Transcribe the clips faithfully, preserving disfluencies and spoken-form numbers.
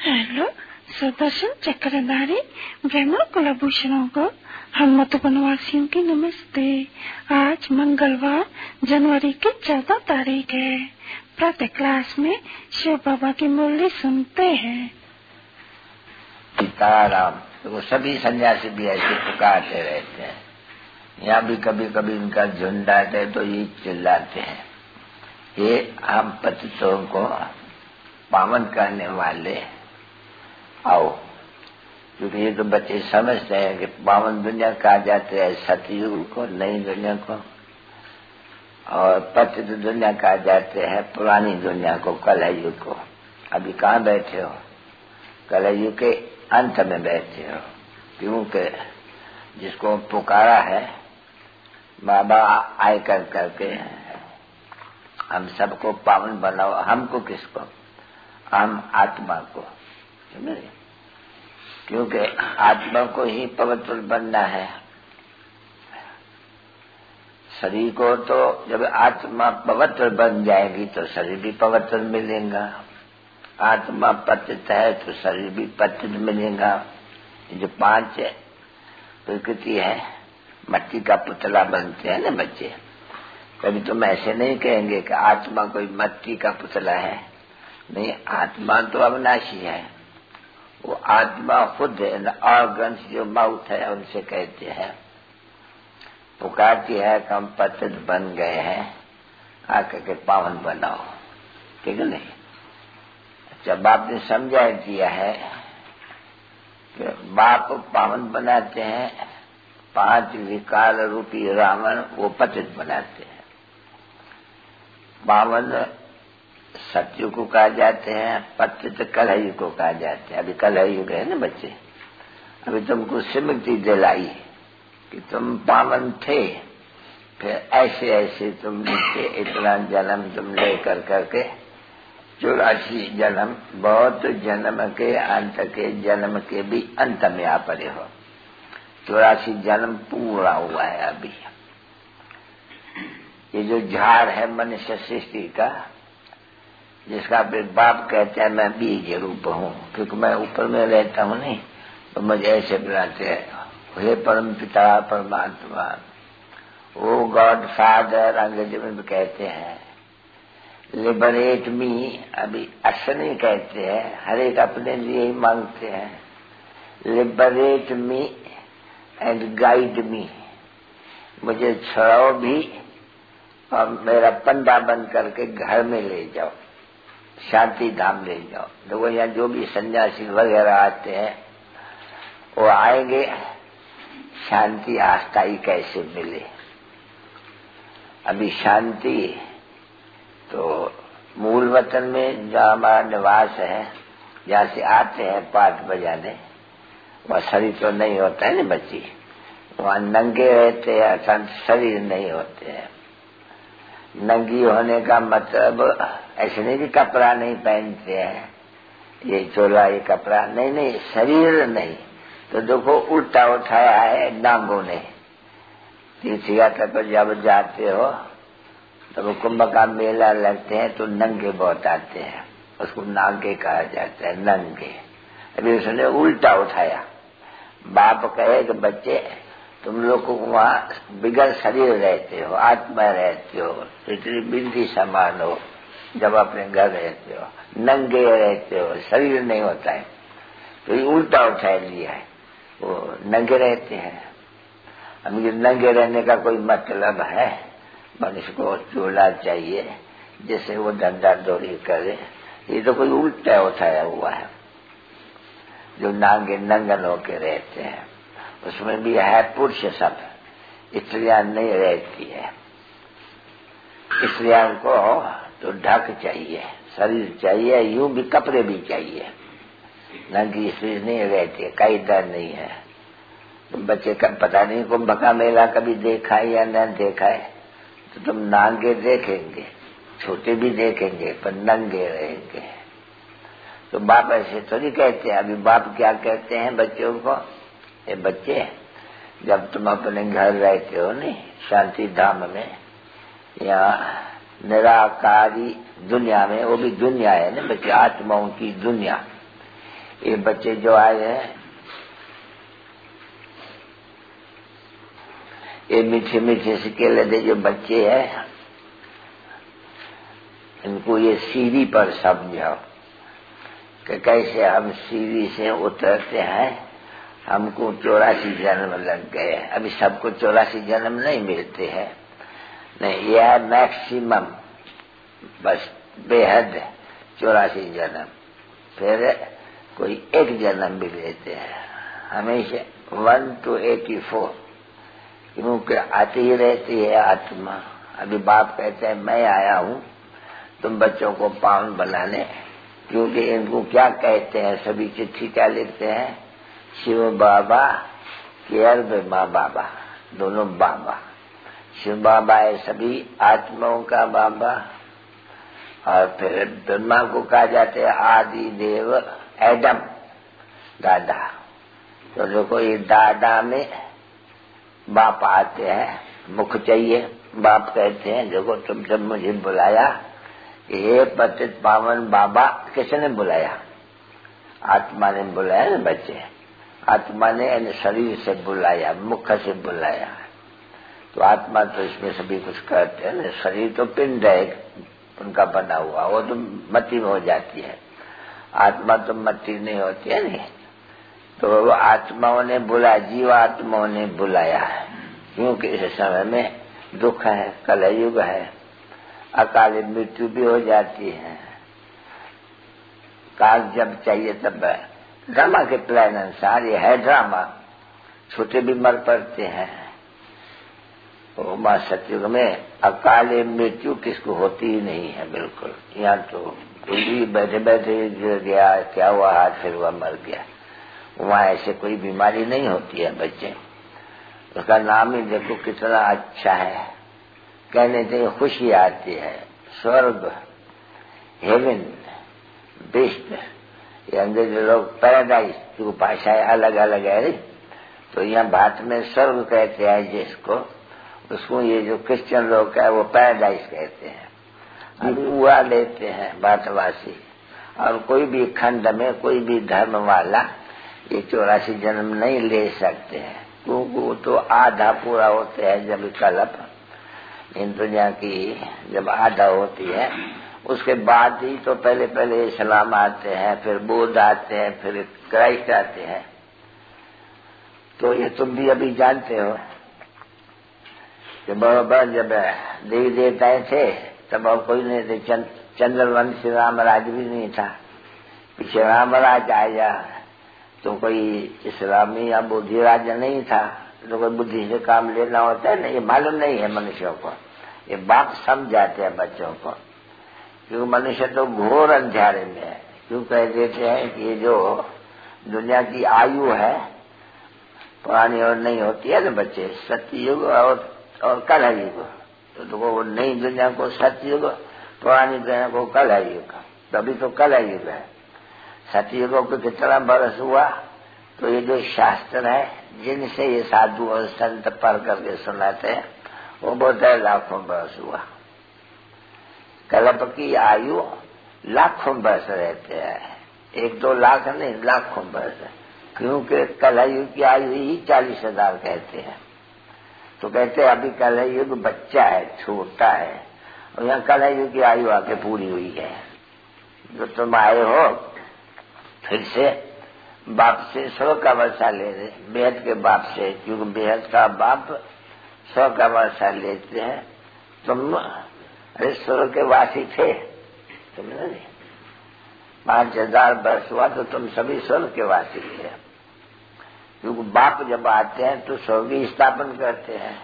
Hello Sudarshan चक्रधारी ब्रह्म कुलभूषणों को हम मधुबनवासियों की नमस्ते। आज मंगलवार जनवरी की चौदह तारीख है। प्रातः क्लास में शिव बाबा की मुरली सुनते हैं। सीताराम। तो वो सभी सन्यासी भी ऐसे पुकारते रहते हैं। यहाँ भी कभी कभी उनका झुंड आते है तो ये चिल्लाते हैं, ये हम पतितों को पावन करने वाले आओ। क्योंकि ये तो बच्चे समझते हैं कि पावन दुनिया कहा जाते हैं सतयुग को, नई दुनिया को, और पतित दुनिया कहा जाते हैं पुरानी दुनिया को, कलयुग को। अभी कहाँ बैठे हो? कलयुग के अंत में बैठे हो। क्योंकि जिसको पुकारा है बाबा आय कर करके हम सबको पावन बनाओ। हमको किसको? हम आत्मा को। समझे? क्योंकि आत्मा को ही पवित्र बनना है। शरीर को तो जब आत्मा पवित्र बन जाएगी तो शरीर भी पवित्र मिलेगा। आत्मा पतित है तो शरीर भी पतित मिलेगा। जो पांच प्रकृति है, मट्टी का पुतला बनते हैं ना बच्चे। कभी तुम ऐसे नहीं कहेंगे कि आत्मा कोई मट्टी का पुतला है। नहीं, आत्मा तो अविनाशी है। वो आत्मा खुद ऑर्गन्स जो माउथ है उनसे कहते हैं, पुकारती है कि हम पतित बन गए हैं, आकर के पावन बनाओ। ठीक है नहीं? अच्छा, बाप ने समझा दिया है कि बाप पावन बनाते हैं, पांच विकार रूपी रावण वो पतित बनाते हैं। पावन सत्युग को कहा जाते हैं, पतित कलयुग को कहा जाते हैं। अभी कलयुग है ना बच्चे। अभी तुमको स्मृति दिलाई कि तुम पावन थे, फिर ऐसे ऐसे तुम नीचे इतना जन्म तुम ले कर करके चौरासी जन्म, बहुत जन्म के अंत के जन्म के भी अंत में आ पड़े हो। चौरासी जन्म पूरा हुआ है अभी। ये जो झाड़ है मनुष्य सृष्टि का, जिसका फिर बाप कहते हैं मैं बीज रूप हूँ, क्योंकि मैं ऊपर में रहता हूँ नहीं, तो मुझे ऐसे बुलाते हैं, हे परम पिता परमात्मा, ओ गॉड फादर अंग्रेजी में भी कहते हैं। लिबरेट मी, अभी अक्सर नहीं कहते हैं, हर एक अपने लिए ही मांगते हैं। Liberate me and guide me, मुझे छुड़ाओ भी और मेरा पंडा बन करके घर में ले जाओ, शांति धाम ले जाओ। तो वो यहाँ जो भी सन्यासी वगैरह आते हैं वो आएंगे, शांति अस्थायी कैसे मिले। अभी शांति तो मूल वतन में जहाँ हमारा निवास है, जहाँ से आते हैं पाठ बजाने, वह शरीर तो नहीं होता है ना बच्ची, वहाँ नंगे रहते हैं, अर्थात शरीर नहीं होते हैं। नंगी होने का मतलब ऐसे नहीं कि कपड़ा नहीं पहनते हैं, ये चोला ये कपड़ा नहीं, नहीं शरीर नहीं। तो देखो उल्टा उठाया है नांगों ने। तीर्थ यात्रा पर जब जाते हो तो वो कुंभ का मेला लगते हैं तो नंगे बहुत आते हैं, उसको नांगे कहा जाता है, नंगे। अभी उसने उल्टा उठाया। बाप कहे कि बच्चे तुम लोग को वहाँ बिगड़ शरीर रहते हो, आत्मा रहते हो, इतनी बिंदी समान हो, जब अपने घर रहते हो नंगे रहते हो, शरीर नहीं होता है। तो ये उल्टा उठा लिया है, वो नंगे रहते हैं। अब ये नंगे रहने का कोई मतलब है? मनुष्य को चोला चाहिए जिससे वो धंधा दौड़ी करे। ये तो कोई उल्टा उठाया हुआ है। जो नांगे नंगन होके रहते हैं उसमें भी है पुरुष सब, स्त्रियां नहीं रहती है। स्त्रियों को तो ढक चाहिए, शरीर चाहिए, यूं भी कपड़े भी चाहिए। नंगी स्त्री नहीं रहती, कई डर नहीं है। तुम बच्चे का पता नहीं कुंभ का मेला कभी देखा है या न देखा है, तो तुम नांगे देखेंगे, छोटे भी देखेंगे, पर नंगे रहेंगे। तो बाप ऐसे थोड़ी कहते हैं। अभी बाप क्या कहते हैं बच्चों को, ये बच्चे जब तुम अपने घर रहते हो नहीं शांति धाम में, या निराकारी दुनिया में, वो भी दुनिया है ना बच्चे, आत्माओं की दुनिया, ये बच्चे जो आए हैं, ये मीठे मीठे सिक्के लदे जो बच्चे हैं, इनको ये सीढ़ी पर समझाओ कि कैसे हम सीढ़ी से उतरते हैं। हमको चौरासी जन्म लग गए। अभी सबको चौरासी जन्म नहीं मिलते हैं, नहीं, यह है मैक्सिमम, बस बेहद चौरासी जन्म। फिर कोई एक जन्म भी लेते हैं, हमेशा वन टू एटी फोर, क्योंकि आती ही रहती है आत्मा। अभी बाप कहते हैं मैं आया हूँ तुम बच्चों को पावन बनाने, क्योंकि इनको क्या कहते हैं, सभी चिट्ठी क्या लिखते हैं, शिव बाबा केयर में माँ बाबा, दोनों बाबा। शिव बाबा है सभी आत्माओं का बाबा, और फिर ब्रह्मा को कहा जाते हैं आदि देव एडम, दादा। तो देखो ये दादा में बाप आते हैं, मुख चाहिए। बाप कहते हैं देखो तुम जब मुझे बुलाया, ये पतित पावन बाबा, किसने बुलाया? आत्मा ने बुलाया ना बच्चे, आत्मा ने शरीर से बुलाया, मुख से बुलाया। तो आत्मा तो इसमें सभी कुछ करते हैं ना। शरीर तो पिंड है उनका बना हुआ, वो तो मट्टी में हो जाती है, आत्मा तो मट्टी नहीं होती है नहीं। तो वो आत्माओं ने बुलाया, जीवात्माओं ने बुलाया है, क्योंकि इस समय में दुख है, कलयुग है, अकाल मृत्यु भी हो जाती है। काल जब चाहिए तब, ड्रामा के प्लान अनुसार ये है ड्रामा, छोटे भी मर पड़ते हैं। तो मां सतयुग में अकाल मृत्यु किसको होती ही नहीं है बिल्कुल। यहाँ तो कोई भी बैठे बैठे गिर गया, क्या हुआ, हाथ फिर हुआ, मर गया। वहाँ ऐसे कोई बीमारी नहीं होती है बच्चे। उसका नाम ही देखो कितना अच्छा है, कहने से खुशी आती है। स्वर्ग, हेवन, बेस्ट, ये अंग्रेज लोग पैराडाइज, जो भाषाएं अलग अलग है, तो यहाँ भारत में स्वर्ग कहते हैं जिसको, उसको ये जो क्रिश्चियन लोग है वो पैराडाइज कहते हैं। हुआ लेते हैं भारतवासी, और कोई भी खंड में कोई भी धर्म वाला ये चौरासी जन्म नहीं ले सकते हैं, क्योंकि वो तो आधा पूरा होते हैं जब कल्प इन दुनिया की जब आधा होती है, उसके बाद ही तो पहले पहले इस्लाम आते हैं, फिर बुद्ध आते हैं, फिर क्राइस्ट आते हैं। तो ये तुम भी अभी जानते हो कि बराबर जब देवी देवताएं थे तब और कोई नहीं थे, चंद, चंद्रवंशी रामराज भी नहीं था। पीछे रामराज आया तो कोई इस्लामी या बुद्धि राज्य नहीं था, तो कोई बुद्धि से काम लेना होता है ना, ये मालूम नहीं है मनुष्यों को। ये बाप समझाते हैं बच्चों को, क्योंकि मनुष्य तो घोर अंधेरे में है। क्यों कह देते हैं कि ये जो दुनिया की आयु है पुरानी और नहीं होती है ना बच्चे, सत्ययुग और और कल युग। तो, तो वो नई दुनिया को सत्ययुग, पुरानी दुनिया को कल युग। तभी तो कल युग है। सत्ययुगों को कितना बरस हुआ, तो ये जो शास्त्र है जिनसे ये साधु और संत पढ़ करके सुनाते हैं वो बोलते हैं लाखों बरस हुआ। कल्प की आयु लाखों वर्ष रहते हैं, एक दो लाख नहीं, लाखों वर्ष, क्योंकि कलयुग की आयु ही चालीस हजार कहते हैं। तो कहते हैं अभी कलयुग बच्चा है, छोटा है, और यहाँ कलयुग की आयु आके पूरी हुई है। जो तुम आए हो फिर से बाप से सौ का वर्षा ले रहे, बेहद के बाप से, क्योंकि बेहद का बाप सौ का वर्षा लेते हैं। तुम अरे स्वर्ग के वासी थे, समझे नहीं, पांच हजार वर्ष हुआ तो तुम सभी स्वर्ग के वासी थे, क्योंकि बाप जब आते हैं तो स्वर्ग ही स्थापन करते हैं।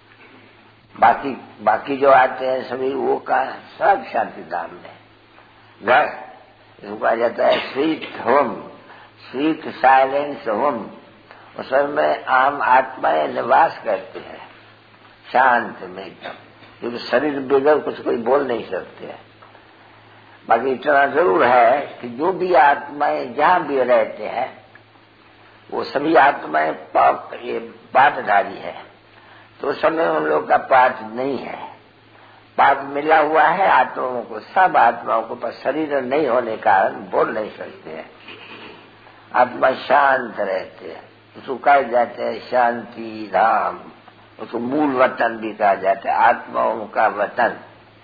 बाकी बाकी जो आते हैं सभी वो का सब शांति धाम में घर, इसको कहा जाता है sweet home, sweet silence home. उस में आम आत्माएं निवास करते हैं शांत में एकदम, क्योंकि शरीर बगैर कुछ कोई बोल नहीं सकते हैं। बाकी इतना जरूर है कि जो भी आत्माएं जहां भी रहते हैं वो सभी आत्माएं पाप ये पाठधारी है। तो उस समय उन लोग का पाठ नहीं है, पाप मिला हुआ है आत्माओं को, सब आत्माओं को, पर शरीर नहीं होने के कारण बोल नहीं सकते हैं। आत्मा शांत रहते हैं, उसको कहा जाते हैं शांति धाम, उसको मूल वतन भी कहा जाता है, आत्माओं का वतन।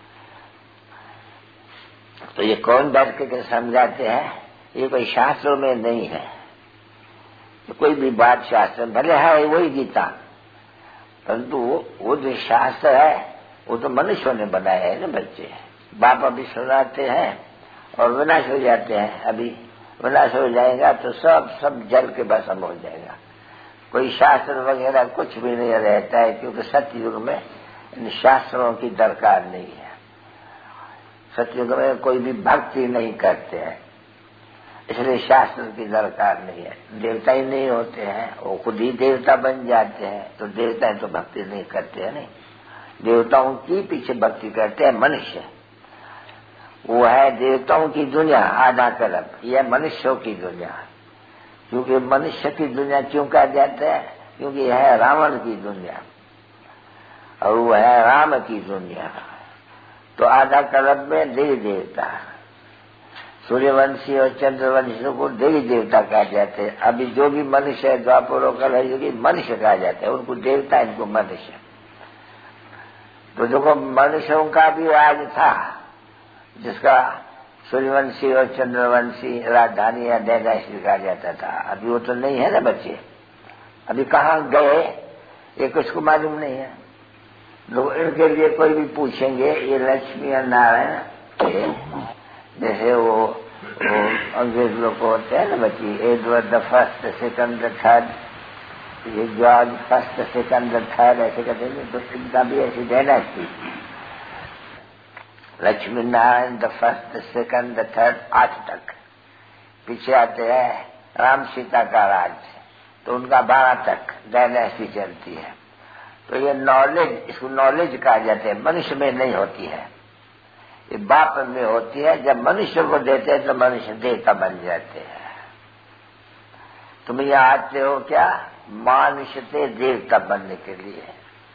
तो ये कौन बैठ के समझाते हैं? ये कोई शास्त्रों में नहीं है, तो कोई भी बात शास्त्र भले है वही गीता, परंतु वो जो शास्त्र है वो तो मनुष्यों ने बनाया है ना बच्चे। बाप अभी सुनाते हैं और विनाश हो जाते हैं, अभी विनाश हो जाएगा तो सब सब जल के भस्म हो जाएगा, कोई शास्त्र वगैरह कुछ भी नहीं रहता है, क्योंकि सतयुग में इन शास्त्रों की दरकार नहीं है। सतयुग में कोई भी भक्ति नहीं करते हैं, इसलिए शास्त्र की दरकार नहीं है। देवता ही नहीं होते हैं, वो खुद ही देवता बन जाते हैं, तो देवता तो भक्ति नहीं करते हैं। नहीं, देवताओं की पीछे भक्ति करते हैं मनुष्य। वो है देवताओं की दुनिया आधा कलब, यह मनुष्यों की दुनिया। क्योंकि मनुष्य की दुनिया क्यों कहा जाता है? क्योंकि यह है रावण की दुनिया और वो है राम की दुनिया। तो आधा कलब में देवी देवता, सूर्यवंशी और चंद्रवंशियों को देवी देवता कहा जाते हैं। अभी जो भी मनुष्य है द्वापर और कलयुगी मनुष्य कहा जाता है, उनको देवता, इनको मनुष्य। तो देखो मनुष्यों का भी राज था, जिसका सूर्यवंशी और चंद्रवंशी राजधानी या डायनेस्टी कहा जाता था। अभी वो तो नहीं है ना बच्चे, अभी कहाँ गए ये कुछ को मालूम नहीं है। लोग इनके लिए कोई भी पूछेंगे, ये लक्ष्मी और नारायण जैसे वो, वो अंग्रेज लोग को होते हैं ना बच्ची, Edward the first second the third, ये George first second the third ऐसे कहते हैं। तो इनका भी ऐसी dynasty, Lakshmi Narayan the first the second the third, आठ तक। पीछे आते हैं राम सीता का राज, तो उनका बारह तक डायनेस्टी चलती है। तो ये नॉलेज, इसको नॉलेज कहा जाता है, मनुष्य में नहीं होती है, ये बाप में होती है। जब मनुष्य को देते हैं तो मनुष्य देवता बन जाते हैं। तुम यहाँ आते हो क्या? मानुष्य से देवता बनने के लिए।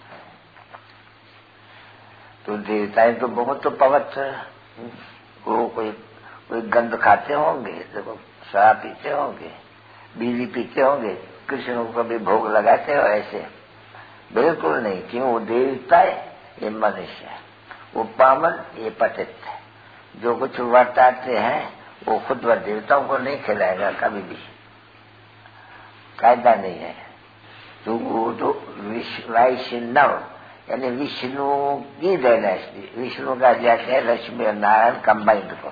तो देवताएं तो बहुत तो पवित्र, वो कोई कोई गंध खाते होंगे, देखो शराब पीते होंगे, बीड़ी पीते होंगे, कृष्ण को कभी भोग लगाते हो ऐसे? बिल्कुल नहीं। क्यों? वो देवता है, ये मनुष्य है। वो पावन, ये पतित है। जो कुछ वर्ताते हैं वो खुद व देवताओं को नहीं खिलाएगा कभी भी, कायदा नहीं है। तो वो तो वैष्णव यानी विष्णु की डायनेस्टी, विष्णु का जाते हैं लक्ष्मी और नारायण कंबाइंड को।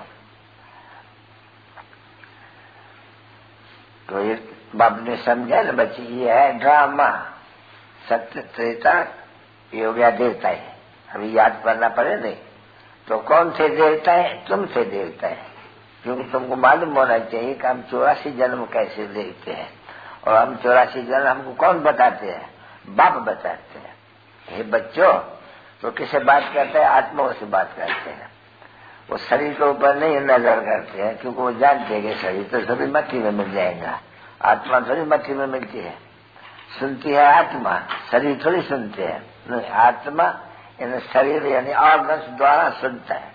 तो ये बाप ने समझा ना बच्चे, ये है ड्रामा। सत्य त्रेता ये हो गया देवता है, अभी याद करना पड़े नहीं। तो कौन थे देवता है? तुम थे देवता है। क्योंकि तुमको मालूम होना चाहिए कि हम चौरासी जन्म कैसे लेते हैं, और हम चौरासी जन्म हमको कौन बताते हैं? बाप बताते हैं। हे बच्चों, तो किससे बात करते हैं? आत्माओं से बात करते हैं। वो शरीर के ऊपर नहीं नजर करते हैं, क्योंकि वो जानते हैं कि शरीर तो सभी मट्टी में मिल जाएगा, आत्मा थोड़ी मट्टी में मिलती है। सुनती है आत्मा, शरीर थोड़ी सुनते हैं। नहीं, आत्मा यानी शरीर यानी ऑर्गन्स द्वारा सुनता है।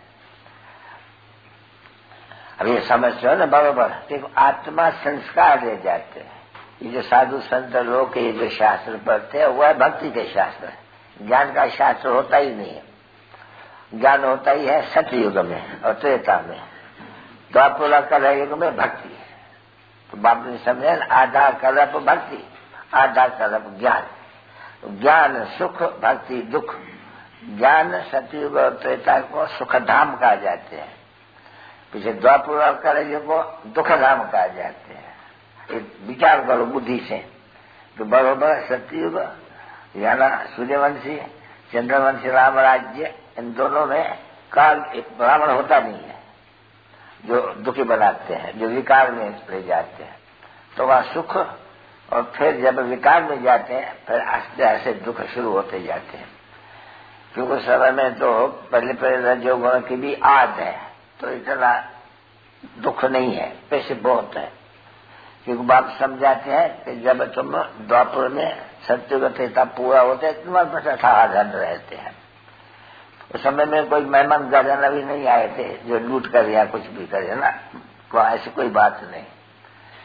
अब ये समझते हो ना बराबर? देखो आत्मा संस्कार ले जाते हैं। ये जो साधु संत लोग ये जो शास्त्र पढ़ते हैं वो है भक्ति के शास्त्र, ज्ञान का शास्त्र होता ही नहीं है। ज्ञान होता ही है सतयुग में और त्रेता में, द्वापर कलयुग में भक्ति। तो बाप ने समझा आधा कल्प भक्ति, आधा कल्प ज्ञान। ज्ञान सुख, भक्ति दुख। ज्ञान सतयुग और त्रेता को सुख धाम कहा जाते हैं, पीछे द्वापर और कलयुग को दुख धाम कहा जाते हैं। विचार करो बुद्धि से तो बरोबर सतयुग याना सूर्यवंशी चंद्रवंशी राम राज्य, इन दोनों में काल एक ब्राह्मण होता नहीं है जो दुखी बनाते हैं, जो विकार में ले जाते हैं। तो वहाँ सुख, और फिर जब विकार में जाते हैं फिर आस्ते आस्ते दुख शुरू होते जाते हैं। क्योंकि समय में तो पहले पहले रजोगुण की भी आद है, तो इतना दुख नहीं है, पैसे बहुत है। क्योंकि बाप समझाते हैं कि जब तुम द्वापर में सत्युग त्रेता पूरा होते है तुम्हारे पास अठारह धन रहते हैं। उस समय में कोई मेहमान गजन अभी नहीं आए थे जो लूट कर या कुछ भी करे ना, तो ऐसी कोई बात नहीं।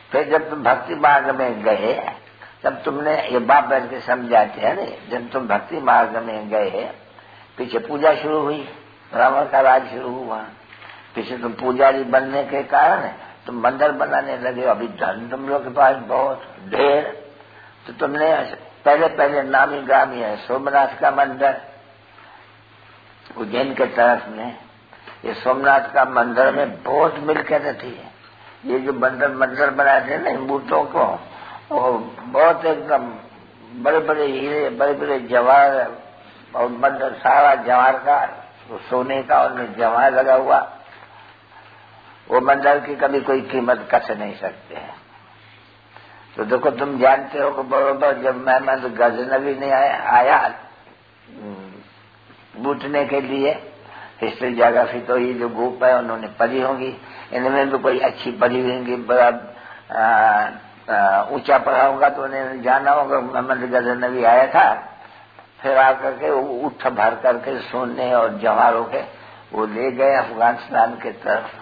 फिर जब तुम भक्ति मार्ग में गए तब तुमने, ये बाप बैठ के समझाते हैं नहीं, जब तुम भक्ति मार्ग में गए पीछे पूजा शुरू हुई, रावण का राज शुरू हुआ, पीछे तुम पुजारी बनने के कारण तुम मंदिर बनाने लगे, अभी धन तुम लोग के पास बहुत ढेर, तो तुमने पहले पहले नामी ग्रामी है सोमनाथ का मंदिर उज्जैन के तरफ में, ये सोमनाथ का मंदिर में बहुत मिलकर थी। ये जो मंदिर मंदिर बनाते हैं ना मूर्तों को, और बहुत एकदम बड़े बड़े हीरे, बड़े बड़े जवाहर, और मंदिर सारा जवाहर का, सोने का उनमें जवाहर लगा हुआ, वो मंदिर की कभी कोई कीमत कस नहीं सकते हैं। तो देखो तुम जानते हो कि बरोबर जब मेहमान गजनवी नहीं आया, आया बूटने के लिए, हिस्ट्री ज्योग्राफी तो ये जो ग्रुप है उन्होंने पढ़ी होगी, इनमें भी कोई अच्छी पढ़ी होंगी, बड़ा ऊंचा पढ़ा होगा तो उन्हें जाना होगा मोहम्मद गजनवी आया था, फिर आकर के उठ भर करके सोने और जवाहरों के वो ले गए अफगानिस्तान के तरफ।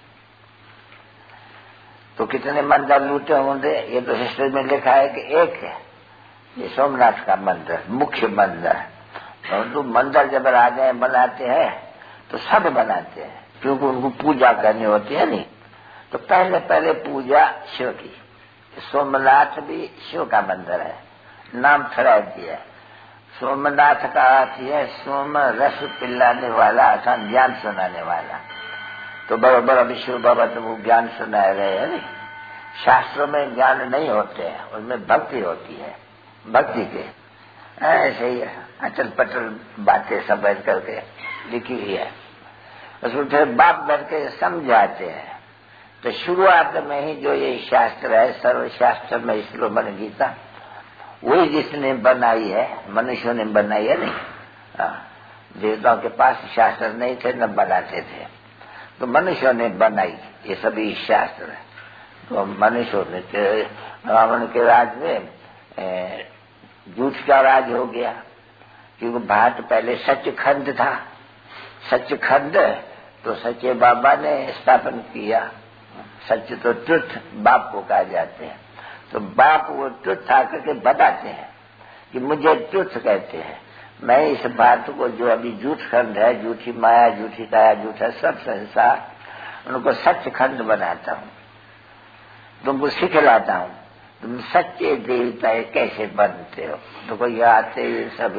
तो कितने मंदिर लूटे होंगे, ये तो हिस्ट्री में लिखा है कि एक है ये सोमनाथ का मंदिर, मुख्य मंदिर। और तो मंदिर जब राजाएं बनाते हैं तो सब बनाते हैं, क्योंकि उनको पूजा करनी होती है नहीं, तो पहले पहले पूजा शिव की। सोमनाथ भी शिव का मंदिर है, नाम थोड़ा दिया। सोमनाथ का अर्थ है सोम रस पिलाने वाला, अर्थात ज्ञान सुनाने वाला। तो बराबर अभी शिव बाबा तो वो ज्ञान सुनाए रहे हैं नहीं, शास्त्रों में ज्ञान नहीं होते हैं, उनमें भक्ति होती है, भक्ति के ऐसे ही अचल पचल बातें सब बैठ करके लिखी हुई है, उसमें फिर बाप बैठ के समझाते हैं। तो शुरुआत में ही जो ये शास्त्र है, सर्वशास्त्र में श्रोमण गीता, वही जिसने बनाई है, मनुष्यों ने बनाई है नहीं, देवताओं के पास शास्त्र नहीं थे, न बनाते थे, तो मनुष्यों ने बनाई ये सभी शास्त्र। तो मनुष्यों ने, रावण के राज में झूठ का राज हो गया, क्योंकि भारत पहले सचखंड था, सचखंड तो सच्चे बाबा ने स्थापन किया। सच तो ट्रुथ बाप को कहा जाते हैं, तो बाप वो ट्रुथ आकर के बताते हैं कि मुझे ट्रुथ कहते हैं, मैं इस बात को जो अभी झूठ खंड है, झूठी माया, झूठी काया, झूठा सब संसार, उनको सचखंड बनाता हूँ, तुमको सिखलाता हूँ तुम सच्चे देवता कैसे बनते हो। तो कोई आते ये सभी,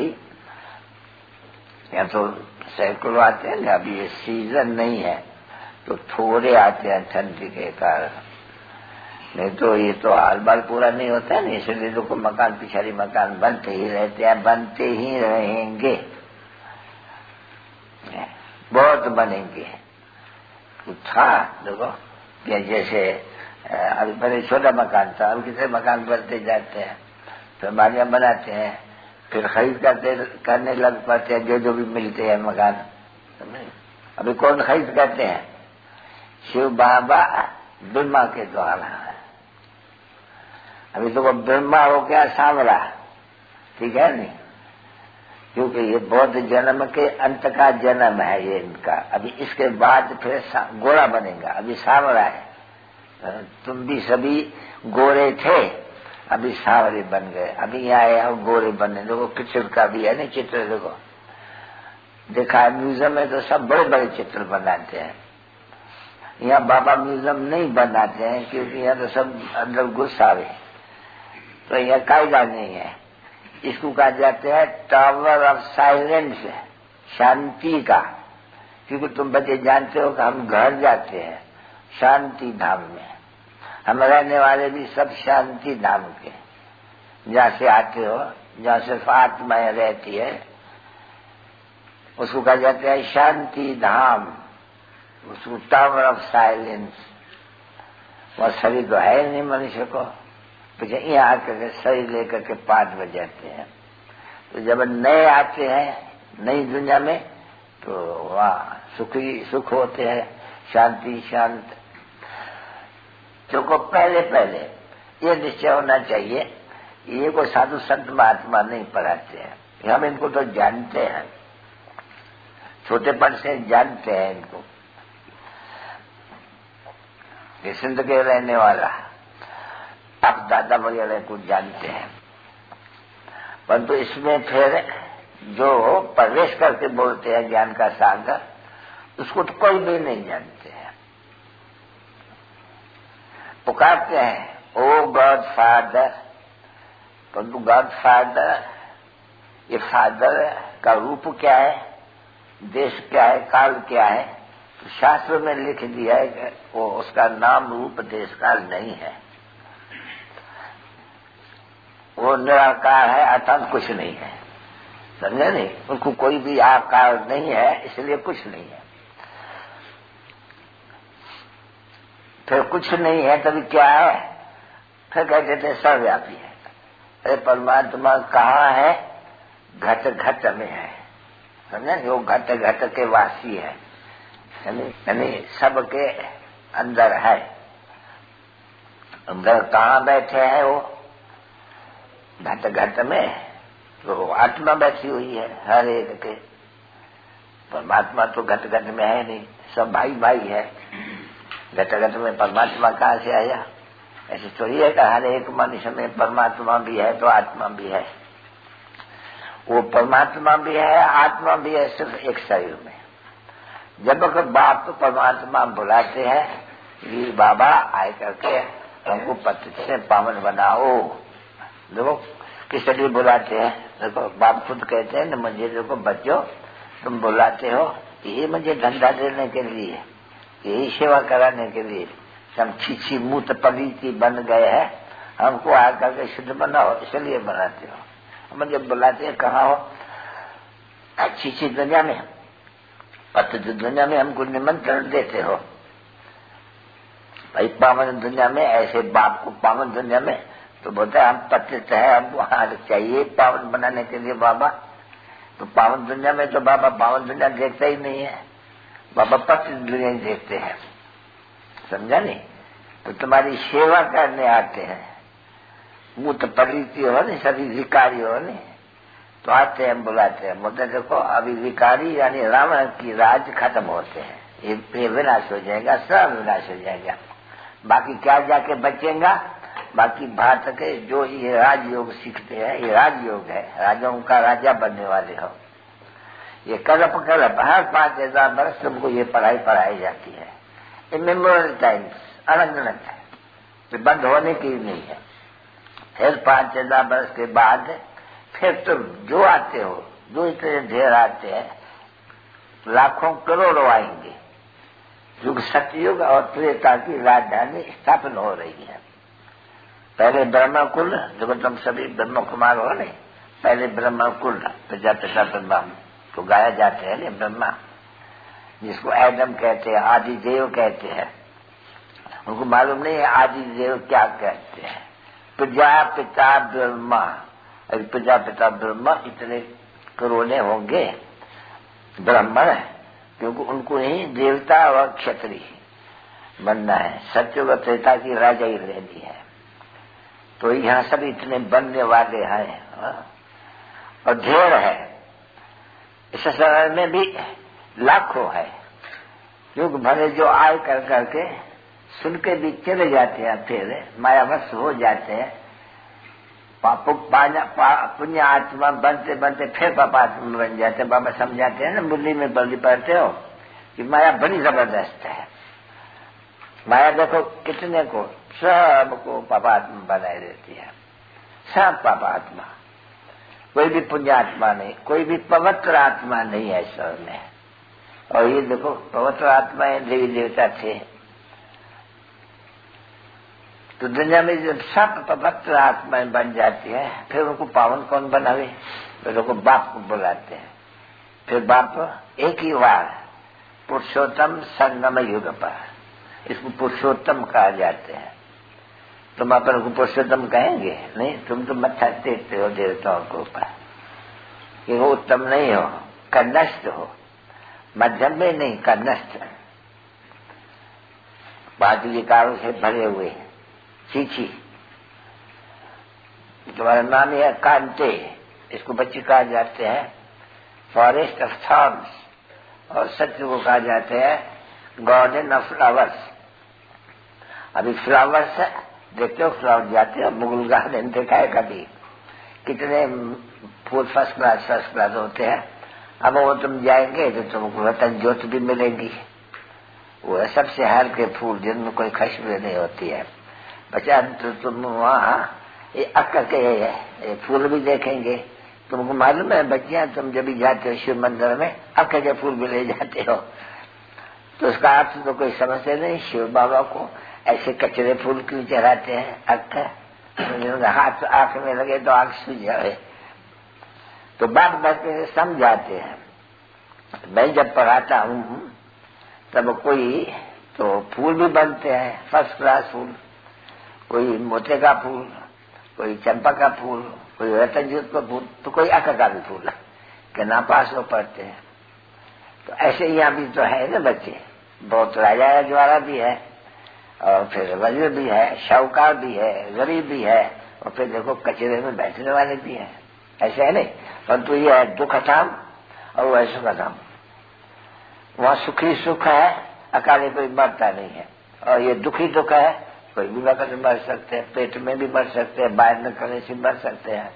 या तो सैकड़ों आते हैं, अभी ये सीजन नहीं है तो थोड़े आते हैं ठंडी के कारण, नहीं तो ये तो हाल बाल पूरा नहीं होता है ना, इसलिए तो मकान पिछाड़ी मकान बनते ही रहते हैं, बनते ही रहेंगे, बहुत बनेंगे। था देखो जैसे अभी पहले छोटा मकान था, अब कितने मकान बनते जाते हैं, तो मालिया बनाते हैं, फिर खरीद करते करने लग पाते हैं जो जो भी मिलते हैं मकान। अभी कौन खरीद करते हैं? शिव बाबा ब्रह्मा के द्वारा है। अभी तो वो ब्रह्मा हो गया सांवरा, ठीक है नहीं, क्योंकि ये बौद्ध जन्म के अंत का जन्म है ये इनका। अभी इसके बाद फिर गोरा बनेगा, अभी सांवरा है। तुम भी सभी गोरे थे, अभी सांवरे बन गए, अभी यहाँ आए हम गोरे बने। देखो चित्र का भी है ना, चित्र देखो देखा है म्यूजियम में तो सब बड़े बड़े चित्र बनाते हैं, यहाँ बाबा म्यूजियम नहीं बनाते हैं, क्योंकि यहाँ तो सब अंदर गुस्सावे, तो यहाँ कायदा नहीं है। इसको कहा जाता है टावर ऑफ साइलेंस, शांति का, क्योंकि तुम बच्चे जानते हो कि हम घर जाते हैं शांति धाम में, हम रहने वाले भी सब शांति धाम के, जहाँ से आते हो, जहाँ सिर्फ आत्माएं रहती है, उसको कहा जाता है शांति धाम, उसको टावर ऑफ साइलेंस। वह शरीर तो है नहीं मनुष्य को, पीछे यहाँ आकर के शरीर लेकर के पाठ बजाते हैं। तो जब नए आते हैं नई दुनिया में, तो वहाँ सुखी सुख होते हैं, शांति शांत। जो को पहले पहले ये निश्चय होना चाहिए, ये कोई साधु संत महात्मा नहीं पढ़ाते हैं, हम इनको तो जानते हैं, छोटेपन से जानते हैं इनको। ये सिंध के रहने वाला आप दादा वगैरह कुछ जानते हैं, परंतु इसमें फिर जो प्रवेश करके बोलते हैं ज्ञान का सागर, उसको तो कोई भी नहीं जानते हैं। पुकारते हैं ओ गॉड फादर, परंतु गॉड फादर, ये फादर का रूप क्या है, देश क्या है, काल क्या है, तो शास्त्र में लिख दिया है कि वो उसका नाम रूप देश काल नहीं है, वो निराकार है, अर्थात कुछ नहीं है। समझे नहीं, उनको कोई भी आकार नहीं है, इसलिए कुछ नहीं है। फिर कुछ नहीं है तभी क्या है, फिर कहते थे सर्वव्यापी है। अरे परमात्मा कहाँ है, घट घट में है, समझे, वो घट घट के वासी है, यानी सबके अंदर है। अंदर कहाँ बैठे हैं वो, घट घट में, तो आत्मा बैठी हुई है हर एक के। परमात्मा तो घट घट में है नहीं, सब भाई भाई है। घट घट में परमात्मा कहाँ से आया, ऐसे थोड़ी है कि हर एक मनुष्य में परमात्मा भी है तो आत्मा भी है। वो परमात्मा भी है, आत्मा भी है, सिर्फ एक शरीर में। जब अगर बाप तो परमात्मा बुलाते हैं कि बाबा आए करके हमको पतित से पावन बनाओ, देखो किस लिए बुलाते हैं, देखो बाप खुद कहते हैं न, मुझे देखो बच्चों तुम बुलाते हो ये मुझे धंधा देने के लिए, यही सेवा कराने के लिए, हम छीछी मूत पलीती बन गए हैं, हमको आकर के शुद्ध बनाओ, इसलिए बनाते हो। मुझे बुलाते हैं कहाँ हो, अच्छी सी दुनिया में, पतित दुनिया में हमको निमंत्रण देते हो। भाई पावन दुनिया में, ऐसे बाप को पावन दुनिया में तो बोलते हैं हम पतित है, हमको हाथ चाहिए पावन बनाने के लिए बाबा। तो पावन दुनिया में तो बाबा पावन दुनिया देखता ही नहीं है, बाबा पतित दुनिया ही देखते हैं, समझा नहीं। तो तुम्हारी सेवा करने आते हैं, मूत पलीती हो नहीं, सभी विकारी हो नहीं, तो आते हैं बुलाते हैं, बोलते देखो अभी विकारी यानी रावण की राज खत्म होते हैं, ये विनाश हो जाएगा, सब विनाश हो जाएगा, बाकी क्या जाके बचेगा, बाकी भारत के जो ये राजयोग सीखते हैं, ये राजयोग है, राजाओं का राजा बनने वाले हो। ये कल्प कल्प हर पांच हजार वर्ष तुमको ये पढ़ाई पढ़ाई जाती है, ये मेमोरियल टाइम्स अनगिनत है, ये बंद होने की नहीं है। फिर पांच हजार वर्ष के बाद फिर तुम जो आते हो, जो इतने ढेर आते हैं, लाखों करोड़ों आएंगे। युग सतयुग और त्रेता की राजधानी स्थापना हो रही है। पहले ब्रह्मा कुल, जब तुम सभी ब्रह्म कुमार हो नहीं, पहले ब्रह्मा कुल प्रजापिता ब्रह्मा तो गाया जाते हैं ना, ब्रह्मा जिसको एडम कहते हैं, आदि देव कहते हैं। उनको मालूम नहीं है आदि देव क्या कहते हैं। प्रजापिता ब्रह्मा, प्रजापिता ब्रह्मा इतने करोड़े होंगे ब्राह्मण, क्योंकि उनको ही देवता और क्षत्रिय बनना है, सत्युग त्रेता की राजा ही रहनी है। तो यहाँ सब इतने बनने वाले हैं और ढेर है, इस समय में भी लाखों है, क्योंकि भले जो आय कर करके सुन के भी चले जाते हैं, फिर मायावश हो जाते हैं, पापो पा, पुण्य आत्मा बनते बनते फिर पापा आत्मा बन जाते हैं। बाबा समझाते हैं ना, मुरली में बल्ली पढ़ते हो कि माया बड़ी जबरदस्त है। माया देखो कितने को, सबको पापात्मा बनाए देती है, सब पापात्मा, कोई भी पुण्य आत्मा नहीं, कोई भी पवित्र आत्मा नहीं है ईश्वर में। और ये देखो पवित्र आत्माएं देवी देवता थे, तो दुनिया में जब सब पवित्र आत्माएं बन जाती है, फिर उनको पावन कौन बनावे, फिर उनको बाप को बुलाते हैं। फिर बाप एक ही बार पुरुषोत्तम संगम युग पर, इसको पुरुषोत्तम कहा जाते हैं। तुम अपन को पुरुषोत्तम कहेंगे नहीं, तुम तो मत्था टेकते हो देवताओं के ऊपर कि वो उत्तम नहीं हो, कनिष्ठ हो, मध्यम में नहीं, कनिष्ठ, पांच विकारों से भरे हुए, चीची, तुम्हारा नाम है कांटे, इसको बच्चे कहा जाते हैं, फॉरेस्ट ऑफ थॉर्न्स, और सत्य को कहा जाते हैं गार्डन ऑफ फ्लावर्स। अभी फ्लावर्स देखते हो फ्लावर जाते हो, मुगल गार्डन देखा है कभी? कितने फूल फर्स्ट क्लास फर्स्ट क्लास होते हैं। अब वो तुम जाएंगे तो तुमको रतन ज्योत भी मिलेंगी। वो है सबसे हल्के फूल जिनमें कोई खुशबू नहीं होती है। बच्चा तो तुम वहाँ अक्कर के ये फूल भी देखेंगे। तुमको मालूम है बच्चियां, तुम जब भी जाते हो शिव मंदिर में अक्कर के फूल भी ले जाते हो, तो उसका अर्थ तो कोई समझते नहीं। शिव बाबा को ऐसे कचरे फूल क्यों चढ़ाते हैं? अक्कर हाथ आंख में लगे तो आंख सूझ जाए। तो बात बच्चे समझाते हैं। मैं जब पढ़ाता हूँ तब कोई तो फूल भी बनते हैं फर्स्ट क्लास फूल, कोई मोते का फूल, कोई चंपा का फूल, कोई रतनजूत का फूल, तो कोई अक्कर का भी फूल के नापास वो पड़ते हैं। तो ऐसे यहाँ भी तो है ना बच्चे, बहुत राजा ज्वारा भी है, और फिर वजीर भी है, शाहूकार भी है, गरीब भी है, और फिर देखो कचरे में बैठने वाले भी हैं। ऐसे है नहीं, परंतु ये है दुख धाम और वह सुख धाम। वहाँ सुखी सुख है, अकाले कोई मरता नहीं है, और ये दुखी दुख है, कोई भी वक्त मर सकते हैं, पेट में भी मर सकते हैं, बाहर निकलने से मर सकते हैं।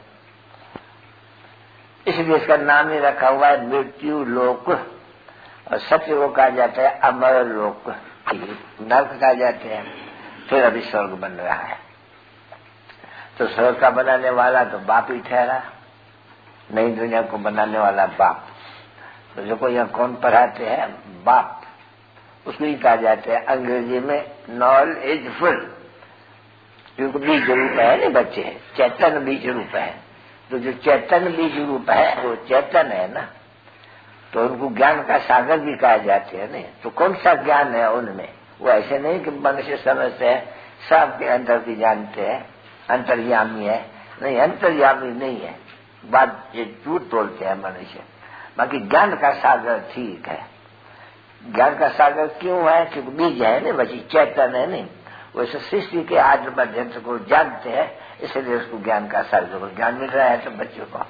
इसलिए इसका नाम ही रखा हुआ है मृत्यु लोक, और सत्य को कहा जाता है अमर लोक, नर्क कहा जाते हैं। फिर अभी स्वर्ग बन रहा है। तो स्वर्ग का बनाने वाला तो बाप ही ठहरा, नई दुनिया को बनाने वाला बाप। तो जो को यहाँ कौन पढ़ाते हैं? बाप। उसको ही कहा जाता है अंग्रेजी में नॉलेजफुल, क्योंकि बीज रूप है ना बच्चे, चैतन्य बीज रूप है। तो जो चैतन्य बीज रूप है वो चैतन्य है ना, तो उनको ज्ञान का सागर भी कहा जाते हैं नहीं। तो कौन सा ज्ञान है उनमें? वो ऐसे नहीं कि मनुष्य समझते हैं सबके अंदर की जानते हैं, अंतर्यामी है। नहीं, अंतर्यामी नहीं है, बात ये झूठ बोलते हैं मनुष्य। बाकी ज्ञान का सागर ठीक है। ज्ञान का सागर क्यों है? क्योंकि बीज है ना बच्ची, चैतन्य है नहीं, वैसे सृष्टि के आदि मध्य को जानते हैं, इसलिए उसको ज्ञान का सागर ज्ञान मिल रहा है। तो बच्चों को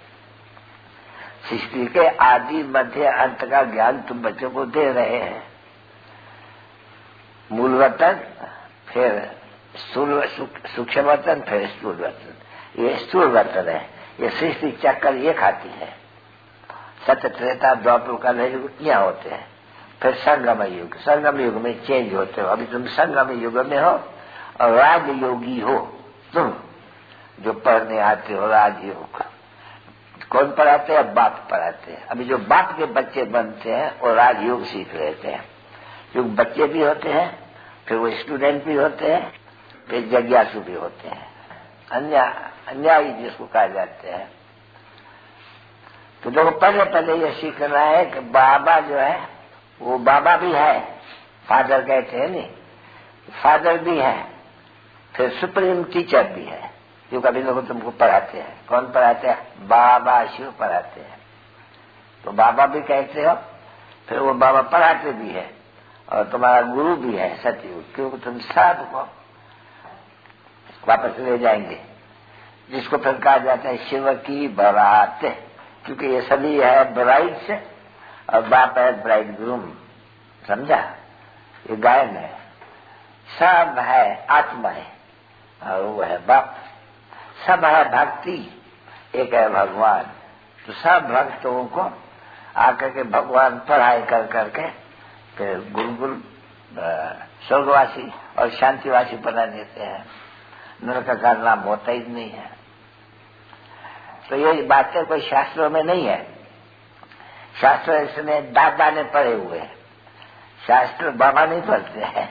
सृष्टि के आदि मध्य अंत का ज्ञान तुम बच्चों को दे रहे हैं। मूल वतन, फिर स्थूल सूक्ष्म वतन, फिर स्थूल वतन। ये स्थूल वतन है, ये सृष्टि चक्कर ये खाती है। सत्य त्रेता द्वापर का यहाँ होते हैं। फिर संगम युग, संगम युग में चेंज होते हो। अभी तुम संगम युग में हो और राजयोगी हो तुम, जो पढ़ने आते हो राजयोग। कौन पढ़ाते हैं? बाप पढ़ाते हैं। अभी जो बाप के बच्चे बनते हैं वो राजयोग सीख लेते हैं। जो बच्चे भी होते हैं, फिर वो स्टूडेंट भी होते हैं, फिर जिज्ञासु भी होते हैं, अन्या अन्यायी जिसको कहा जाते हैं। तो देखो पहले पहले ये सीखना है कि बाबा जो है वो बाबा भी है, फादर कहते हैं नहीं, फादर भी है, फिर सुप्रीम टीचर भी है, जो कभी लोग तुमको पढ़ाते हैं। कौन पढ़ाते हैं? बाबा शिव पढ़ाते हैं। तो बाबा भी कहते हो, फिर वो बाबा पढ़ाते भी है, और तुम्हारा गुरु भी है सतयुग, क्योंकि तुम सबको वापस ले जाएंगे, जिसको फिर कहा जाता है शिव की बारात, क्योंकि ये सभी है ब्राइड्स और बाप है ब्राइड ग्रूम। समझा? ये गायन है, सब है आत्मा है और वो है बाप। सब है भक्ति, एक है भगवान। तो सब भक्तों को आकर के भगवान पढ़ाई कर करके फिर गुरुकुल स्वर्गवासी और शांतिवासी बना देते हैं। नरक का नाम होता ही नहीं है। तो ये बातें कोई शास्त्रों में नहीं है। शास्त्र इसमें दादा ने पढ़े हुए हैं, शास्त्र बाबा नहीं पढ़ते हैं।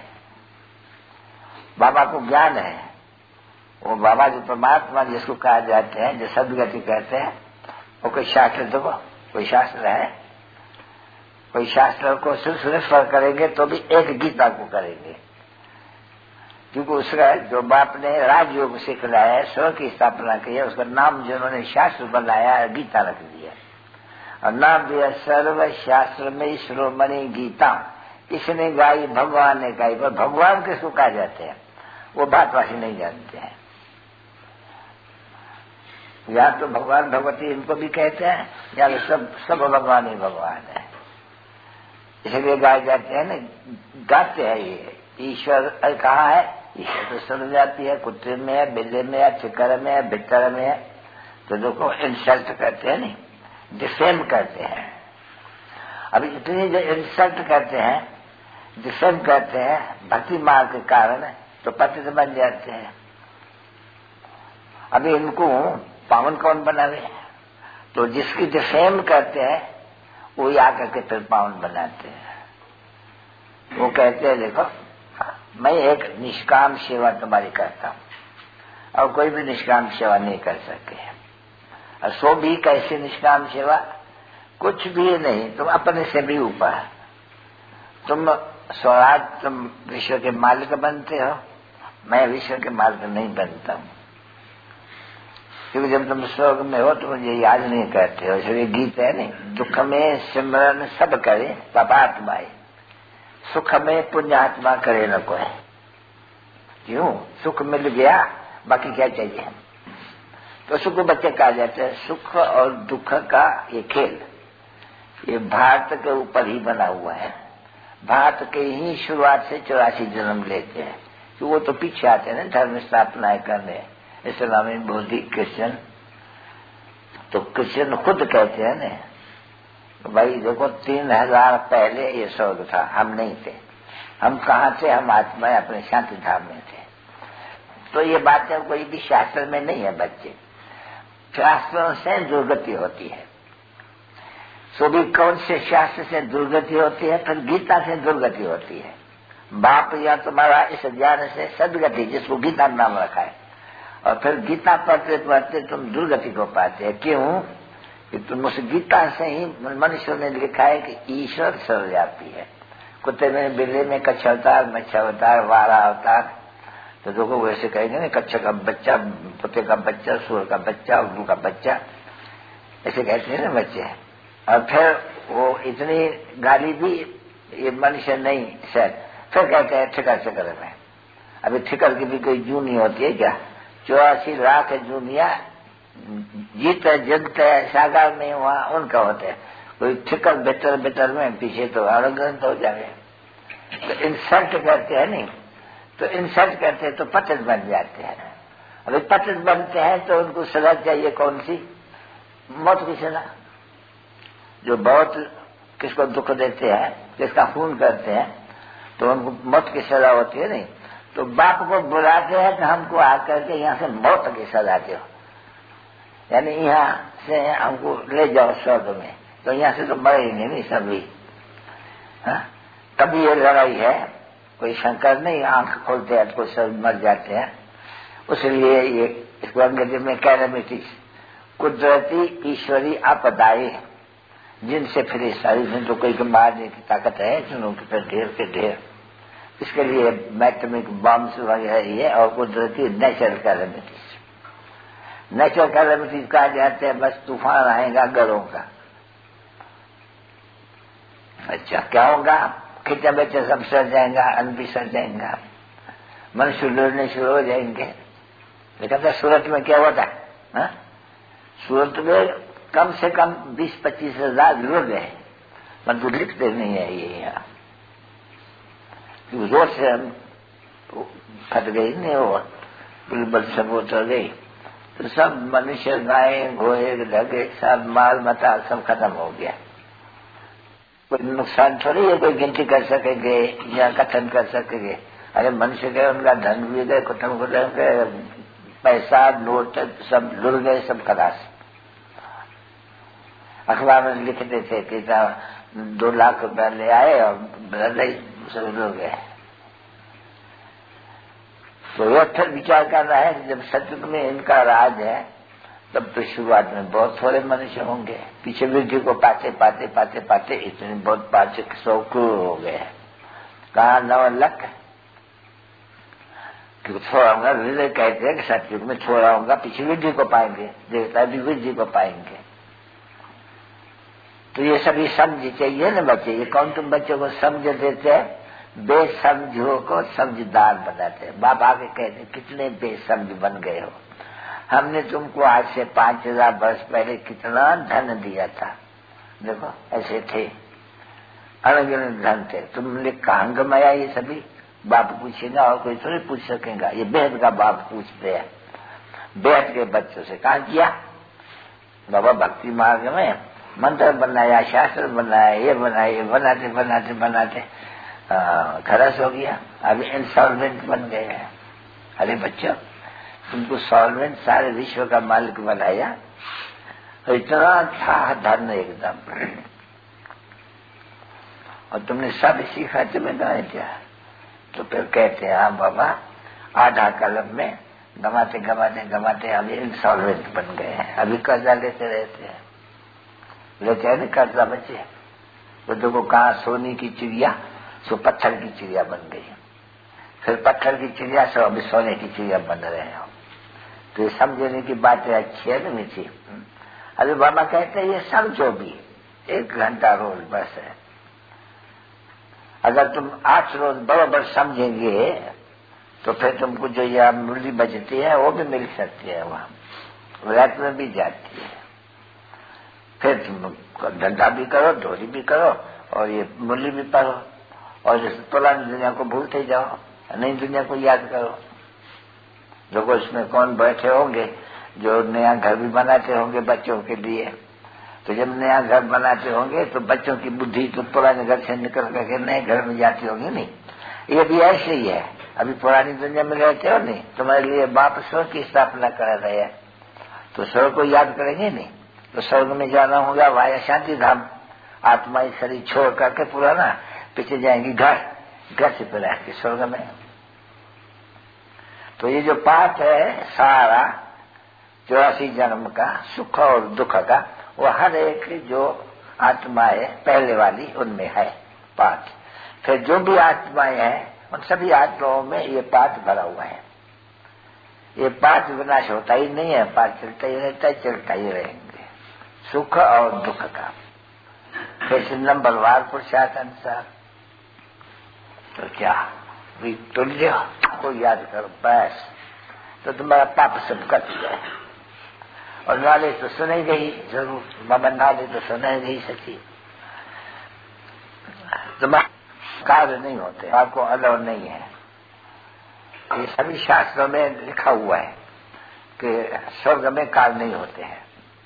बाबा को ज्ञान है, वो बाबा जो परमात्मा जिसको कहा जाते हैं, जो सदगति कहते हैं, वो कोई शास्त्र तो कोई शास्त्र है? कोई शास्त्र को सिर्फ रेफर करेंगे तो भी एक गीता को करेंगे, क्योंकि उसका जो बाप ने राजयोग सिखलाया है, स्वर्ग की स्थापना की है, उसका नाम जिन्होंने शास्त्र बनाया है गीता रख दिया, और नाम दिया सर्व शास्त्र में श्रोमणि गीता। किसने गाई? भगवान ने गाई। पर भगवान किसको कहा जाते हैं वो बातवासी नहीं जानते हैं। या तो भगवान भगवती इनको भी कहते हैं, या तो सब सब भगवान ही भगवान है। इसलिए गाए जाते हैं ना, गाते हैं। ये ईश्वर कहाँ है? ईश्वर तो सब जाती है, कुत्ते में है, बिल्ले में है, चिकर में है, भितर में है। तो देखो इंसल्ट करते हैं, नहीं डिफेम करते हैं। अभी इतनी जो इंसल्ट करते हैं, डिफेम करते हैं भक्ति मार्ग के कारण, तो पतित बन जाते हैं। अभी इनको पावन कौन बनावे? तो जिसकी डिफेम करते हैं वो आकर के फिर पावन बनाते हैं। वो कहते हैं देखो मैं एक निष्काम सेवा तुम्हारी करता हूं, और कोई भी निष्काम सेवा नहीं कर सके। और सो भी कैसी निष्काम सेवा? कुछ भी नहीं, तुम अपने से भी ऊपर, तुम स्वराज, तुम विश्व के मालिक बनते हो, मैं विश्व के मालिक नहीं बनता हूं। क्योंकि जब तुम स्वर्ग में हो तो मुझे याद नहीं करते हो। इसलिए गीत है नहीं, दुख में सिमरन सब करे पापात्माए, सुख में पुण्यात्मा करे न कोई। क्यों? सुख मिल गया, बाकी क्या चाहिए? तो सुख बच्चे कहा जाते हैं। सुख और दुख का ये खेल, ये भारत के ऊपर ही बना हुआ है। भारत के ही शुरुआत से चौरासी जन्म लेते हैं, कि वो तो पीछे आते हैं धर्म स्थापना करने, इस्लामी, बौद्धिक, क्रिश्चियन। तो क्रिश्चियन खुद कहते हैं न तो भाई देखो तीन हजार पहले ये स्वर्ग था, हम नहीं थे। हम कहाँ थे? हम आत्मा अपने शांति धाम में थे। तो ये बातें कोई भी शास्त्र में नहीं है बच्चे। शास्त्रों से दुर्गति होती है। सो भी कौन से शास्त्र से दुर्गति होती है? फिर गीता से दुर्गति होती है। बाप या तुम्हारा इस ज्ञान से सदगति, जिसको गीता नाम रखा है, और फिर गीता पढ़ते पढ़ते तुम दुर्गति को पाते हैं। क्यों? कि तुम उस गीता से ही मनुष्य ने लिखा है कि ईश्वर सर्वव्यापी है। कुत्ते में, बिल्ली में कच्छ अवतार, मच्छ अवतार, वारा अवतार। तो देखो वैसे कहेंगे ना, कच्छ का बच्चा, कुत्ते का बच्चा, सूअर का बच्चा, उल्लू का बच्चा, ऐसे कहते हैं ना बच्चे। और फिर वो इतनी गाली भी ये मनुष्य नहीं सर, फिर कहते हैं ठिकर ठिकर में। अभी ठिकर की भी कोई जू नहीं होती है क्या? चौरासी लाख जूनिया जीत जगत सागर में वहां उनका होते हैं। कोई ठिकर बेटर बेटर में पीछे तो अड़ग्रंथ हो जाए। तो इंसल्ट करते हैं नहीं, तो इंसल्ट करते हैं तो पतित बन जाते हैं। अभी पतित बनते हैं तो उनको सजा चाहिए कौन सी? मौत की सजा। जो बहुत किसको दुख देते हैं, किसका खून करते हैं, तो उनको मौत की सजा होती है नहीं। तो बाप को बुलाते हैं कि हमको आकर के यहाँ से मौत की सजा दो, यानी यहाँ से हमको ले जाओ स्वर्ग में। तो यहाँ से तो मरेंगे नहीं सभी। तभी ये लड़ाई है, कोई शंकर नहीं आंख खोलते हैं तो सब मर जाते हैं। उसलिए ये इसको अंग्रेजी में कैलेमिटीज, कुदरती ईश्वरी आपदाएं, जिनसे फिर सारी दिन तो कोई को मारने की ताकत है, जिनों के फिर ढेर के ढेर। इसके लिए एटॉमिक बम्स वगैरह ये, और कुदरती नेचुरल कैलेमिटीज। नेचुरल कैलेमिटीज कहा जाते हैं बस तूफान आएगा घरों का। अच्छा क्या होगा? खिंचा बच्चा सब सड़ जाएगा, अन्न भी सड़ जाएगा, मनुष्य लड़ने शुरू हो जाएंगे। लेकिन सूरत में क्या होता है? सूरत में कम से कम बीस पच्चीस हजार लोग हैं, परंतु लिखते नहीं है ये यहाँ। जोर से हम फट गई नहीं, वो बिल्कुल सब उतर गई, तो सब मनुष्य, गाय, घोड़े, ढगे, सब माल मता सब खत्म हो गया। कोई नुकसान थोड़ी है, कोई गिनती कर सकेंगे या कथन कर सकेंगे। अरे मनुष्य गए, उनका धन भी गए, कुटुंब को गए, पैसा नोट सब लुट गए, सब खलास। अखबार में लिखते थे कि दो लाख रुपया ले आए और बदल सब लुट गए। तो यह फिर विचार कर रहा है कि जब सतयुग में इनका राज है, तब तो शुरुआत में बहुत थोड़े मनुष्य होंगे। पीछे वृद्धि को पाते पाते पाते पाते इतने बहुत पाँच सौ करोड़ हो गए। कहा नौ लाख थोड़ा होगा। हृदय कहते हैं कि सतयुग में थोड़ा होगा, पीछे वृद्धि को पाएंगे, देवता भी वृद्धि को पाएंगे। तो ये सभी समझ चाहिए ना बच्चे। ये कौन तुम बच्चों को समझ देते हैं? बेसमझों को समझदार बनाते हैं। बाप आके कहते कितने बेसमझ बन गए हो, हमने तुमको आज से पांच हजार वर्ष पहले कितना धन दिया था। देखो ऐसे थे, अनगिनत धन थे, तुमने कहाँ गमाया ये सभी? बाप पूछेगा और कोई थोड़ी पूछ सकेगा। ये बेहद का बाप पूछते हैं बेहद के बच्चों से। कहा किया बाबा भक्ति मार्ग में मंत्र बनाया, शास्त्र बनाया, ये बनाया, ये बनाते बनाते बनाते खरस हो गया, अभी इंसॉल्वेंट बन गए हैं। अरे बच्चों, तुमको सॉल्वेंट सारे विश्व का मालिक बनाया, इतना था धन एकदम, और तुमने सब सीखा, तुम्हें नहीं दिया। तो फिर कहते हैं हाँ बाबा, आधा कलम में गमाते गमाते गमाते अभी इंसॉल्वेंट बन गए हैं, अभी कर्जा लेते रहते हैं। लेते हैं ना कर्जा बच्चे, वो देखो कहाँ सोने की चिड़िया सो पत्थर की चिड़िया बन गई, फिर पत्थर की चिड़िया सो अभी सोने की चिड़िया बन रहे हो। तो ये समझने की बातें अच्छी है ना मीठी। अभी बाबा कहते हैं ये समझो भी, एक घंटा रोज बस है। अगर तुम आठ रोज बराबर समझेंगे तो फिर तुमको जो यह मूल्य बचती है वो भी मिल सकती है, वहां रात में भी जाती है। फिर तुम धंधा भी करो, डोरी भी करो, और ये मूल्य भी पढ़ो, और जैसे पुरानी दुनिया को भूलते जाओ, नई दुनिया को याद करो। देखो इसमें कौन बैठे होंगे जो नया घर भी बनाते होंगे बच्चों के लिए। तो जब नया घर बनाते होंगे तो बच्चों की बुद्धि तो पुराने घर से निकल करके नए घर में जाती होगी नहीं। ये भी ऐसे ही है, अभी पुरानी दुनिया में रहते हो नहीं, तुम्हारे लिए बाप स्वर्ग की स्थापना कर रहे हैं, तो स्वर्ग को याद करेंगे नहीं। तो स्वर्ग में जाना होगा वाया शांति धाम, आत्मा इस शरीर छोड़ करके पुराना पीछे जाएंगी घर, घर से फिर आएंगे स्वर्ग में। तो ये जो पाठ है सारा चौरासी जन्म का सुख और दुख का, वो हर एक जो आत्मा है पहले वाली उनमें है पाठ। फिर जो भी आत्माएं हैं उन सभी आत्माओं में ये पाठ भरा हुआ है। ये पाठ विनाश होता ही नहीं है, पाठ चलता ही रहता है, चलता ही रहेंगे, सुख और दुख का। फिर नंबरवार पुरुषार्थ अनुसार तो क्या तुल्य को याद करो बस, तो तुम्हारा पाप सब कट जाए। और नाले तो सुनेंगे ही जरूर, बाबा नाले तो सुनेंगे ही सच्ची। तुम्हारे कार्य नहीं होते, आपको अलाव नहीं है। ये सभी शास्त्रों में लिखा हुआ है कि स्वर्ग में कार्य नहीं होते हैं।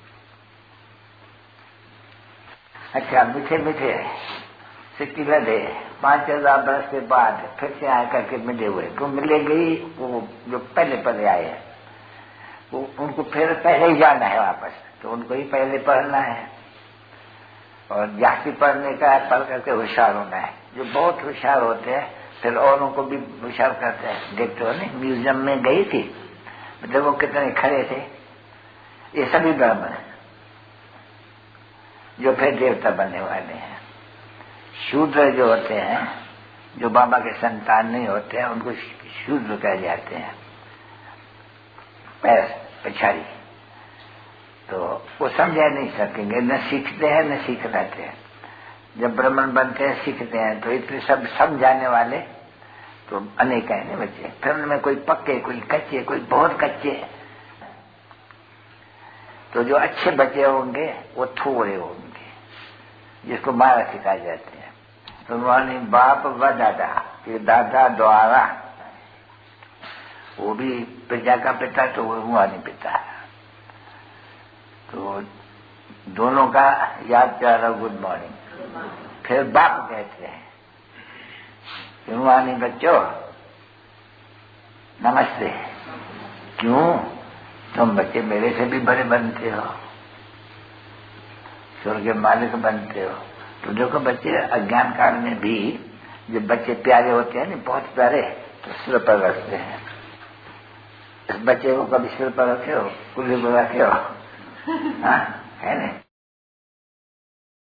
अच्छा, मीठे मीठे सिक्की लदे पांच हजार बरस के बाद फिर से आए करके मिले हुए, तो मिलेंगे ही वो जो पहले पहले आए हैं, वो उनको फिर पहले ही जाना है वापस, तो उनको ही पहले पढ़ना है। और जाति पढ़ने का पढ़ करके होशियार होना है। जो बहुत होशियार होते हैं फिर औरों को भी होशियार करते हैं। देखते हो ना, म्यूजियम में गई थी, मतलब वो कितने खड़े थे, ये सभी ब्राह्मण है जो फिर देवता बनने वाले हैं। शूद्र जो होते हैं, जो बाबा के संतान नहीं होते हैं, उनको शूद्र कह जाते हैं, पैर पछाड़ी। तो वो समझा नहीं सकेंगे, न सीखते हैं न सीख रहते हैं। जब ब्राह्मण बनते हैं सीखते हैं तो इतने सब समझाने वाले तो अनेक है ना बच्चे। फिर उनमें कोई पक्के, कोई कच्चे, कोई बहुत कच्चे। तो जो अच्छे बच्चे होंगे वो थोड़े होंगे, जिसको बारह सिखाए जाते हैं। तो उन्होंने बाप व दादा, ये दादा द्वारा, वो भी प्रजा का पिता, तो वो रुहानी पिता है। तो दोनों का याद प्यारा गुड मॉर्निंग। फिर बाप कहते हैं रुहानी बच्चों नमस्ते। क्यों? तुम बच्चे मेरे से भी बड़े बनते हो, स्वर्ग के मालिक बनते हो। तो देखो बच्चे, अज्ञान काल में भी जब बच्चे प्यारे होते हैं ना, बहुत प्यारे, तो सिर पर रखते हैं। इस बच्चे को कभी सिर पर रखे हो, कुल्ली पर रखे हो? हाँ है ना।